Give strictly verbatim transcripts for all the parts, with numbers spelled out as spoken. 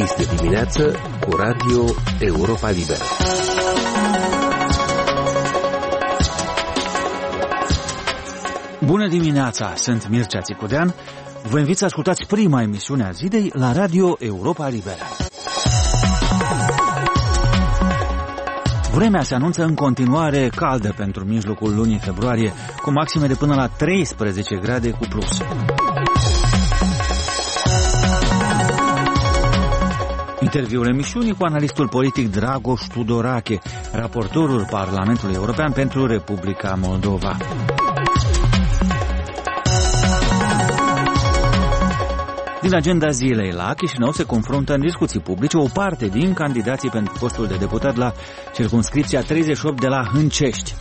Este dimineață cu Radio Europa Liberă. Bună dimineața, sunt Mircea Țicudean. Vă invit să ascultați prima emisiune a zilei la Radio Europa Liberă. Vremea se anunță în continuare caldă pentru mijlocul lunii februarie, cu maxime de până la treisprezece grade cu plus. Interviul emisiunii cu analistul politic Dragoș Tudorache, raportorul Parlamentului European pentru Republica Moldova. Din agenda zilei, la Chișinău se confruntă în discuții publice o parte din candidații pentru postul de deputat la circumscripția treizeci și opt de la Hâncești.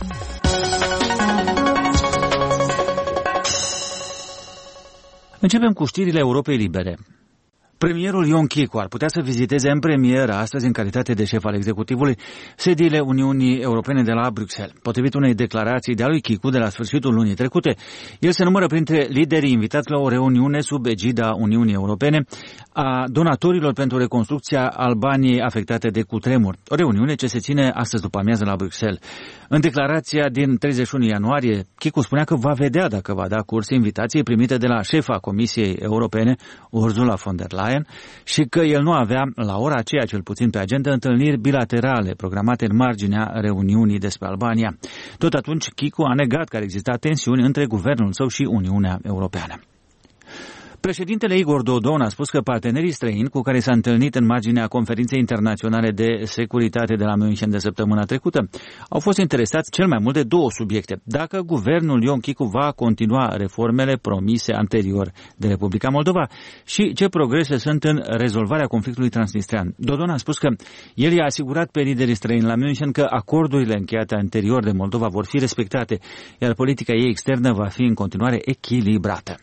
Începem cu știrile Europei Libere. Premierul Ion Chicu ar putea să viziteze în premieră astăzi, în calitate de șef al executivului, sediile Uniunii Europene de la Bruxelles. Potrivit unei declarații de-a lui Chicu de la sfârșitul lunii trecute, el se numără printre liderii invitați la o reuniune sub egida Uniunii Europene a donatorilor pentru reconstrucția Albaniei afectate de cutremur. O reuniune ce se ține astăzi după amiază la Bruxelles. În declarația din treizeci și unu ianuarie, Chicu spunea că va vedea dacă va da curs invitației primite de la șefa Comisiei Europene, Ursula von der Leyen, și că el nu avea, la ora aceea cel puțin pe agenda, întâlniri bilaterale programate în marginea reuniunii despre Albania. Tot atunci, Chicu a negat că ar exista tensiuni între guvernul său și Uniunea Europeană. Președintele Igor Dodon a spus că partenerii străini cu care s-a întâlnit în marginea conferinței internaționale de securitate de la München de săptămâna trecută au fost interesați cel mai mult de două subiecte: dacă guvernul Ion Chicu va continua reformele promise anterior de Republica Moldova și ce progrese sunt în rezolvarea conflictului transnistrean. Dodon a spus că el i-a asigurat pe liderii străini la München că acordurile încheiate anterior de Moldova vor fi respectate, iar politica ei externă va fi în continuare echilibrată.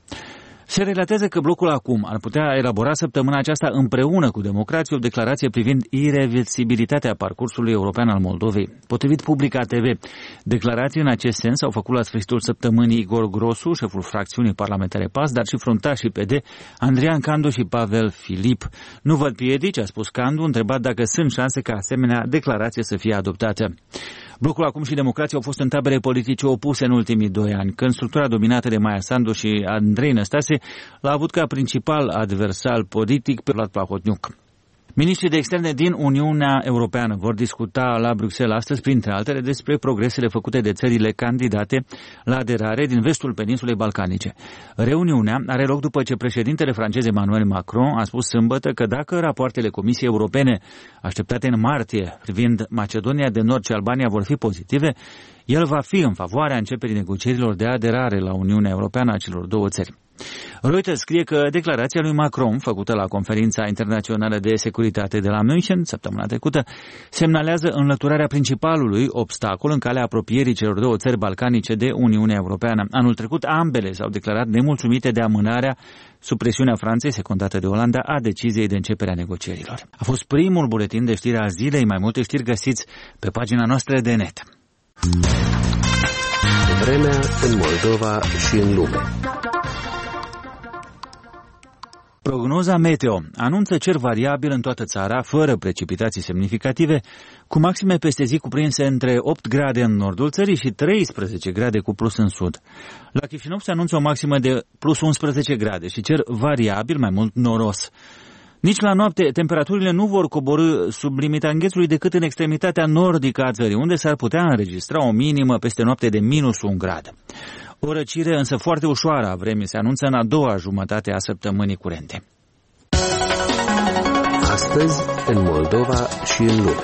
Se relatează că blocul Acum ar putea elabora săptămâna aceasta împreună cu democrații o declarație privind ireversibilitatea parcursului european al Moldovei. Potrivit Publica T V, declarații în acest sens au făcut la sfârșitul săptămânii Igor Grosu, șeful fracțiunii parlamentare P A S, dar și fruntașii P D, Andrian Candu și Pavel Filip. Nu văd piedici, a spus Candu, întrebat dacă sunt șanse ca asemenea declarație să fie adoptată. Blocul Acum și democrații au fost în tabere politice opuse în ultimii doi ani, când structura dominată de Maia Sandu și Andrei Năstase l-a avut ca principal adversar politic pe Vlad Plahotniuc. Ministrii de externe din Uniunea Europeană vor discuta la Bruxelles astăzi, printre altele, despre progresele făcute de țările candidate la aderare din vestul peninsulei balcanice. Reuniunea are loc după ce președintele francez Emmanuel Macron a spus sâmbătă că dacă rapoartele Comisiei Europene așteptate în martie privind Macedonia de Nord și Albania vor fi pozitive, el va fi în favoarea începerii negocierilor de aderare la Uniunea Europeană a celor două țări. Reuters scrie că declarația lui Macron, făcută la conferința internațională de securitate de la München săptămâna trecută, semnalează înlăturarea principalului obstacol în calea apropierii celor două țări balcanice de Uniunea Europeană. Anul trecut, ambele s-au declarat nemulțumite de amânarea, sub presiunea Franței, secundată de Olanda, a deciziei de începere a negocierilor. A fost primul buletin de știri a zilei. Mai multe știri găsiți pe pagina noastră de net. Vremea în Moldova și în lume. Prognoza Meteo anunță cer variabil în toată țara, fără precipitații semnificative, cu maxime peste zi cuprinse între opt grade în nordul țării și treisprezece grade cu plus în sud. La Chișinău se anunță o maximă de plus unsprezece grade și cer variabil, mai mult noros. Nici la noapte, temperaturile nu vor coborî sub limita înghețului decât în extremitatea nordică a țării, unde s-ar putea înregistra o minimă peste noapte de minus un grad. O răcire însă foarte ușoară a vremii se anunță în a doua jumătate a săptămânii curente. Astăzi, în Moldova și în lume.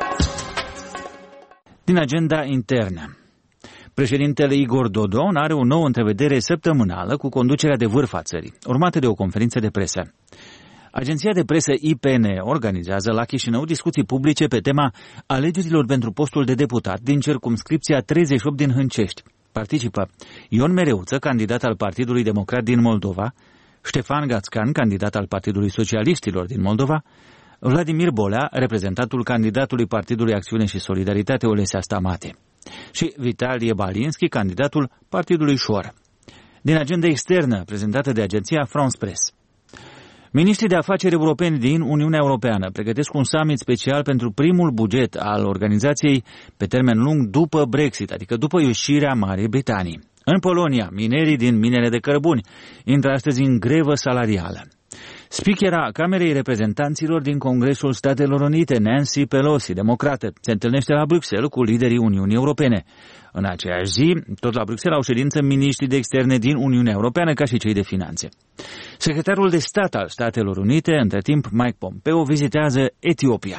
Din agenda internă. Președintele Igor Dodon are o nouă întrevedere săptămânală cu conducerea de vârf a țării, urmată de o conferință de presă. Agenția de presă I P N organizează la Chișinău discuții publice pe tema alegerilor pentru postul de deputat din circumscripția treizeci și opt din Hâncești. Participă Ion Mereuță, candidat al Partidului Democrat din Moldova, Ștefan Gațcan, candidat al Partidului Socialiștilor din Moldova, Vladimir Bolea, reprezentantul candidatului Partidului Acțiune și Solidaritate Olesea Stamate, și Vitalie Balinski, candidatul Partidului Șor. Din agenda externă prezentată de agenția France Press. Miniștrii de afaceri europeni din Uniunea Europeană pregătesc un summit special pentru primul buget al organizației pe termen lung după Brexit, adică după ieșirea Marii Britanii. În Polonia, minerii din minele de cărbuni intră astăzi în grevă salarială. Speakera Camerei Reprezentanților din Congresul Statelor Unite, Nancy Pelosi, democrată, se întâlnește la Bruxelles cu liderii Uniunii Europene. În aceeași zi, tot la Bruxelles au ședință miniștrii de externe din Uniunea Europeană, ca și cei de finanțe. Secretarul de stat al Statelor Unite, între timp Mike Pompeo, vizitează Etiopia.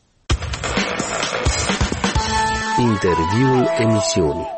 Interviul emisiunii.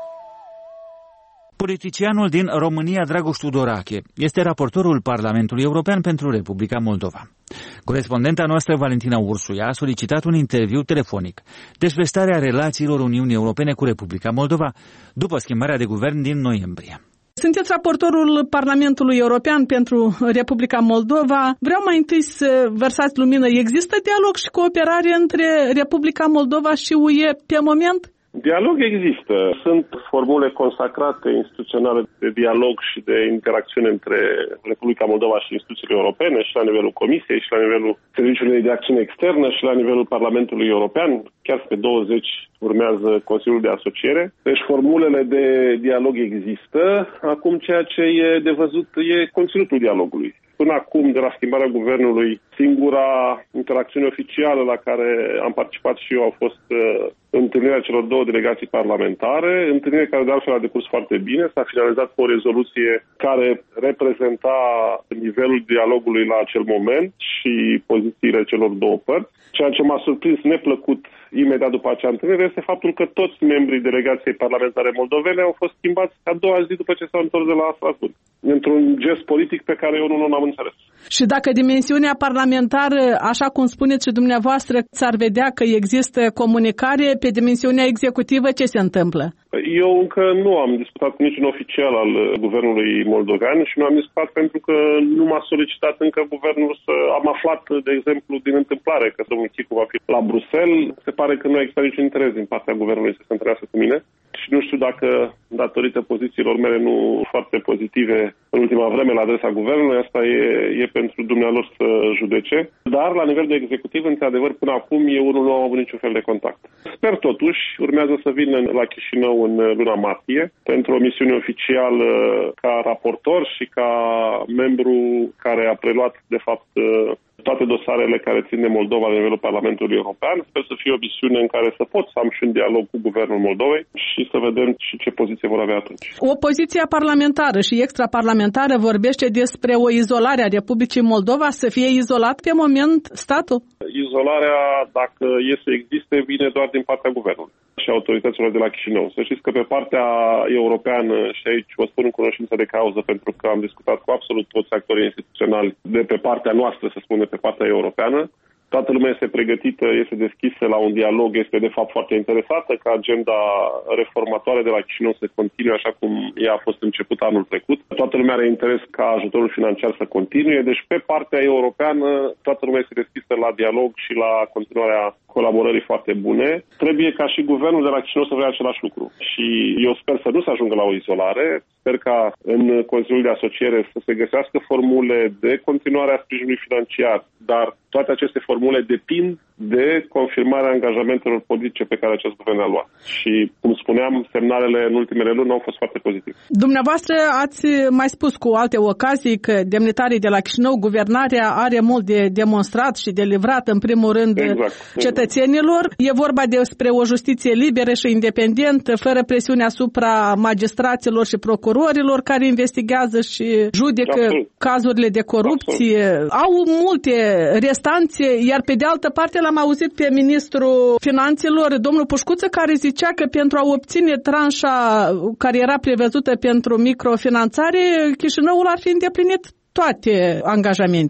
Politicianul din România, Dragoș Tudorache, este raportorul Parlamentului European pentru Republica Moldova. Corespondenta noastră, Valentina Ursuia, a solicitat un interviu telefonic despre starea relațiilor Uniunii Europene cu Republica Moldova după schimbarea de guvern din noiembrie. Sunteți raportorul Parlamentului European pentru Republica Moldova. Vreau mai întâi să vărsați lumină. Există dialog și cooperare între Republica Moldova și U E pe moment? Dialog există. Sunt formule consacrate instituționale de dialog și de interacțiune între Republica Moldova și instituțiile europene, și la nivelul Comisiei, și la nivelul Serviciului de Acțiune Externă, și la nivelul Parlamentului European. Chiar pe douăzeci urmează Consiliul de Asociere. Deci formulele de dialog există. Acum ceea ce e de văzut e conținutul dialogului. Până acum, de la schimbarea guvernului, singura interacțiune oficială la care am participat și eu a fost uh, întâlnirea celor două delegații parlamentare, întâlnire care de altfel a decurs foarte bine, s-a finalizat cu o rezoluție care reprezenta nivelul dialogului la acel moment și pozițiile celor două părți. Ceea ce m-a surprins neplăcut imediat după acea întâlnire este faptul că toți membrii delegației parlamentare moldovene au fost schimbați a doua zi după ce s-au întors de la Strasbourg, într-un gest politic pe care eu nu l-am înțeles. Și dacă dimensiunea parlamentară, așa cum spuneți și dumneavoastră, s-ar vedea că există comunicare, pe dimensiunea executivă ce se întâmplă? Eu încă nu am discutat cu niciun oficial al guvernului moldovean și nu am discutat pentru că nu m-a solicitat încă guvernul să... Am aflat, de exemplu, din întâmplare că domnul Chicu va fi la Bruxelles. Se pare că nu a existat niciun interes din partea guvernului să se întâlnească cu mine. Și nu știu dacă, datorită pozițiilor mele nu foarte pozitive în ultima vreme la adresa guvernului, asta e, e pentru dumnealor să judece. Dar, la nivel de executiv, într-adevăr, până acum eu nu am avut niciun fel de contact. Sper totuși, urmează să vin la Chișinău în luna martie, pentru o misiune oficială ca raportor și ca membru care a preluat, de fapt, toate dosarele care țin de Moldova la nivelul Parlamentului European. Sper să fie o misiune în care să pot să am și un dialog cu guvernul Moldovei și să vedem și ce poziție vor avea atunci. Opoziția parlamentară și extraparlamentară vorbește despre o izolare a Republicii Moldova, să fie izolat pe moment statul? Izolarea, dacă e să existe, vine doar din partea guvernului și autorităților de la Chișinău. Să știți că pe partea europeană, și aici vă spun în cunoștință de cauză, pentru că am discutat cu absolut toți actorii instituționali de pe partea noastră, să spun, de pe partea europeană, toată lumea este pregătită, este deschisă la un dialog, este de fapt foarte interesată ca agenda reformatoare de la Chișinău să continue așa cum ea a fost început anul trecut. Toată lumea are interes ca ajutorul financiar să continue, deci pe partea europeană toată lumea este deschisă la dialog și la continuarea colaborării foarte bune. Trebuie ca și guvernul de la Chișinău să vrea același lucru. Și eu sper să nu se ajungă la o izolare, sper ca în Consiliul de Asociere să se găsească formule de continuare a sprijinului financiar, dar toate aceste formule depind de confirmarea angajamentelor politice pe care acest guvern a luat. Și, cum spuneam, semnalele în ultimele luni au fost foarte pozitive. Dumneavoastră ați mai spus cu alte ocazii că demnitarii de la Chișinău, guvernarea are mult de demonstrat și de livrat, în primul rând, exact, cetățenilor. E vorba despre o justiție liberă și independentă, fără presiune asupra magistraților și procurorilor care investigează și judecă Absolut. cazurile de corupție. Absolut. Au multe restanțe, iar pe de altă parte l-am auzit pe ministrul Finanțelor, domnul Pușcuță, care zicea că pentru a obține tranșa care era prevăzută pentru microfinanțare, Chișinăul ar fi îndeplinit toate angajamentele.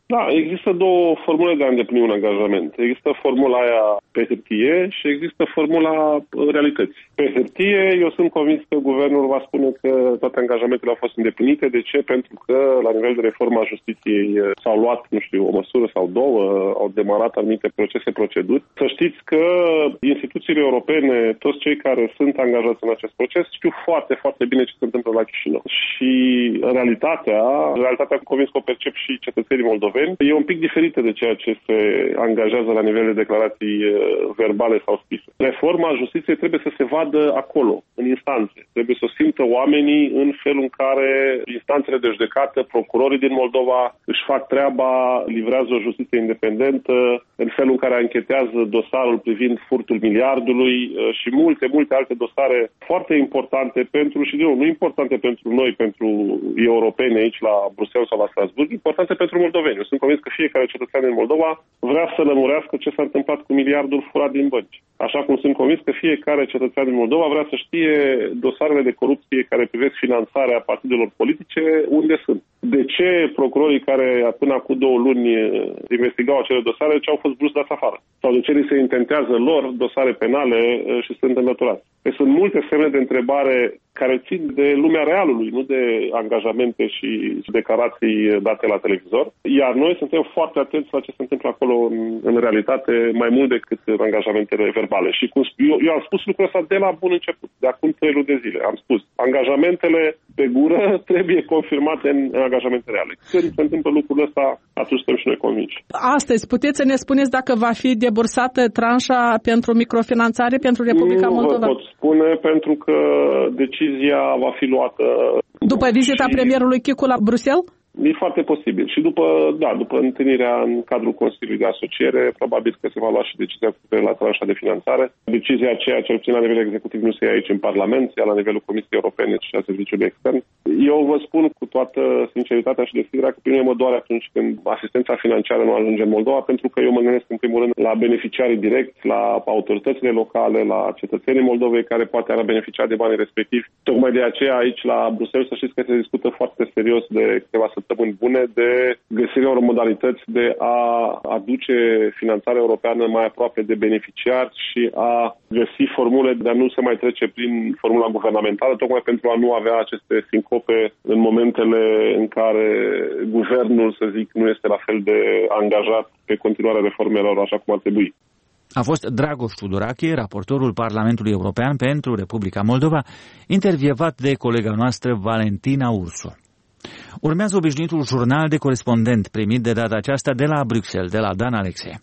Da, există două formule de a îndeplini un angajament. Există formula aia pe hârtie și există formula realității. Pe hârtie, eu sunt convins că guvernul va spune că toate angajamentele au fost îndeplinite. De ce? Pentru că la nivel de reformă a justiției s-au luat, nu știu, o măsură sau două, au demarat anumite procese, proceduri. Să știți că instituțiile europene, toți cei care sunt angajați în acest proces, știu foarte, foarte bine ce se întâmplă la Chișinău. Și realitatea, realitatea convins că o percep și cetățenii moldoveni, e un pic diferită de ceea ce se angajează la nivel de declarații verbale sau scrise. Reforma justiției trebuie să se vadă acolo, în instanțe. Trebuie să o simtă oamenii în felul în care instanțele de judecată, procurorii din Moldova își fac treaba, livrează o justiție independentă, în felul în care anchetează dosarul privind furtul miliardului și multe, multe alte dosare foarte importante pentru, și nu, nu importante pentru noi, pentru europeni aici la Bruxelles sau la Strasbourg, importante pentru moldoveni. Eu sunt convins că fiecare cetățean din Moldova vrea să lămurească ce s-a întâmplat cu miliardul furat din bănci. Așa cum sunt convins că fiecare cetățean din Moldova vrea să știe dosarele de corupție care privesc finanțarea partidelor politice, unde sunt. De ce procurorii care până acum două luni investigau acele dosare, ce au fost brusc dați afară? Sau de ce li se intentează lor dosare penale și sunt înlăturați? Deci sunt multe semne de întrebare care țin de lumea realului, nu de angajamente și declarații date la televizor. Iar noi suntem foarte atenți la ce se întâmplă acolo în, în realitate, mai mult decât în angajamentele verbale. Și cum eu, eu am spus lucrul ăsta de la bun început, de acum trei luni de zile. Am spus, angajamentele pe gură trebuie confirmate în, în angajamente reale. Când se întâmplă lucrul ăsta, atunci suntem și noi convinși. Astăzi, puteți să ne spuneți dacă va fi debursată tranșa pentru microfinanțare pentru Republica nu Moldova? Nu vă pot spune, pentru că decizia va fi luată... După vizita și... premierului Chicu la Bruxelles? E foarte posibil. Și după, da, după întâlnirea în cadrul Consiliului de Asociere, probabil că se va lua și decizia cu privire la tranșa de finanțare. Decizia aceea, cel puțin la nivel executiv, nu se ia aici în Parlament, se ia la nivelul Comisiei Europene și a Serviciului Extern. Eu vă spun cu toată sinceritatea și deschiderea că pe mine mă doare atunci când asistența financiară nu ajunge în Moldova, pentru că eu mă gândesc în primul rând la beneficiarii direcți, la autoritățile locale, la cetățenii Moldovei care poate ar beneficia de banii respectivi. Tocmai de aceea aici la Bruxelles să știți că se discută foarte serios de câteva săptămâni bune de găsirea unor modalități de a aduce finanțarea europeană mai aproape de beneficiari și a găsi formule de a nu se mai trece prin formula guvernamentală, tocmai pentru a nu avea aceste sincope în momentele în care guvernul, să zic, nu este la fel de angajat pe continuarea reformelor așa cum ar trebui. A fost Dragoș Tudorache, raportorul Parlamentului European pentru Republica Moldova, intervievat de colega noastră Valentina Ursu. Urmează obișnuitul jurnal de corespondent primit de data aceasta de la Bruxelles, de la Dan Alexei.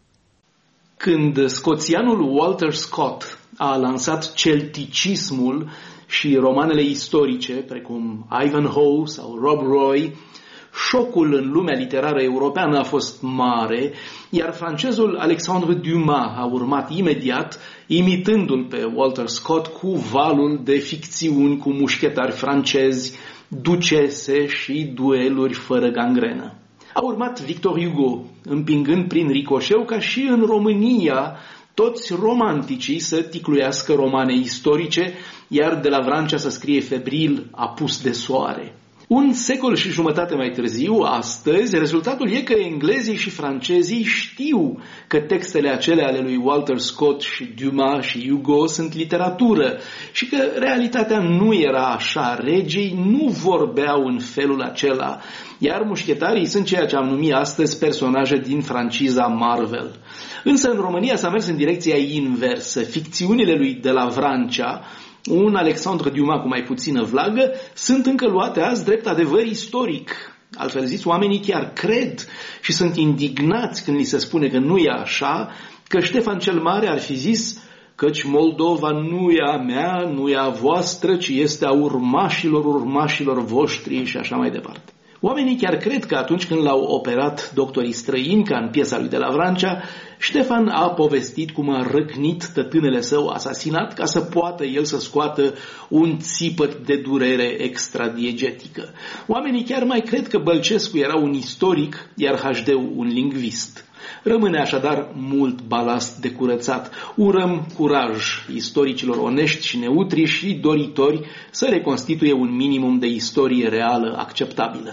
Când scoțianul Walter Scott a lansat celticismul și romanele istorice, precum Ivanhoe sau Rob Roy, șocul în lumea literară europeană a fost mare, iar francezul Alexandre Dumas a urmat imediat, imitându-l pe Walter Scott cu valul de ficțiuni cu mușchetari francezi, ducese și dueluri fără gangrenă. A urmat Victor Hugo, împingând prin ricoșeu ca și în România toți romanticii să ticluiască romane istorice, iar de la Vrancea să scrie febril apus de soare. Un secol și jumătate mai târziu, astăzi, rezultatul e că englezii și francezii știu că textele acelea ale lui Walter Scott și Dumas și Hugo sunt literatură și că realitatea nu era așa, regii nu vorbeau în felul acela, iar mușchetarii sunt ceea ce am numit astăzi personaje din franciza Marvel. Însă în România s-a mers în direcția inversă. Ficțiunile lui de la Vrancea, un Alexandre Dumas cu mai puțină vlagă, sunt încă luate azi drept adevăr istoric. Altfel zis, oamenii chiar cred și sunt indignați când li se spune că nu e așa, că Ștefan cel Mare ar fi zis căci Moldova nu e a mea, nu e a voastră, ci este a urmașilor urmașilor voștri și așa mai departe. Oamenii chiar cred că atunci când l-au operat doctorii străini, ca în piesa lui de la Vrancea, Ștefan a povestit cum a răcnit tătânele său asasinat ca să poată el să scoată un țipăt de durere extradiegetică. Oamenii chiar mai cred că Bălcescu era un istoric, iar H D-ul un lingvist. Rămâne așadar mult balast de curățat. Urăm curaj istoricilor onești și neutri și doritori să reconstituie un minimum de istorie reală acceptabilă.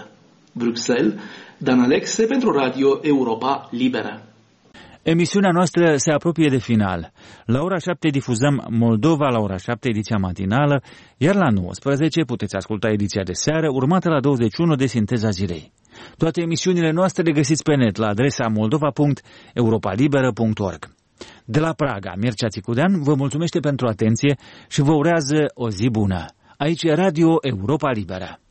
Bruxelles, Dan Alexe pentru Radio Europa Liberă. Emisiunea noastră se apropie de final. La ora șapte difuzăm Moldova, la ora șapte ediția matinală, iar la nouăsprezece puteți asculta ediția de seară, urmată la douăzeci și unu de Sinteza Zilei. Toate emisiunile noastre le găsiți pe net la adresa moldova punct europalibera punct org. De la Praga, Mircea Țicudean vă mulțumește pentru atenție și vă urează o zi bună. Aici e Radio Europa Liberă.